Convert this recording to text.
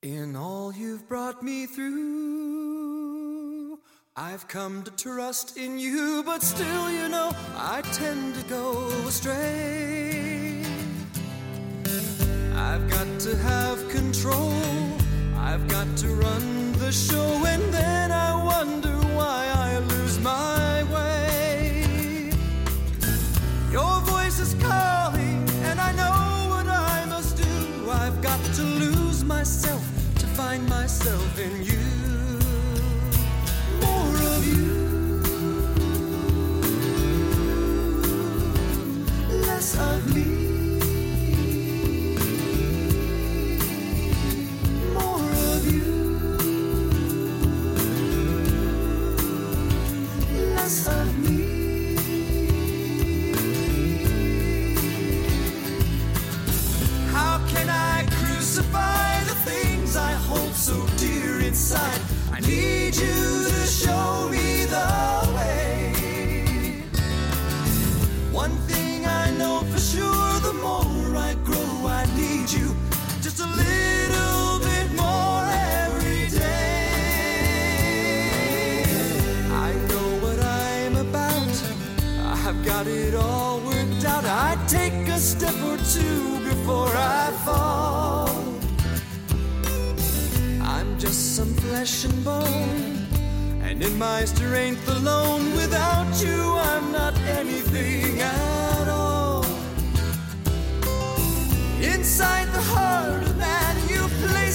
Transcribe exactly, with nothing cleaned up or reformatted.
In all you've brought me through, I've come to trust in you, but still, you know, I tend to go astray. I've got to have control, I've got to run the show, and then I wonder why I lose my way. Your voice is calling, and I know what I must do. I've got to lose myself to find myself in you. More of you, less of me. More of you, less of me. How can I crucify the things I hold so dear inside? I need you to show me the way. One thing I know for sure, the more I grow, I need you just a little bit more every day. I know what I'm about, I've got it all worked out. I take a step or two before I fall. I'm just some flesh and bone, and in my strength alone, without you I'm not anything at all. Inside the heart of man, you place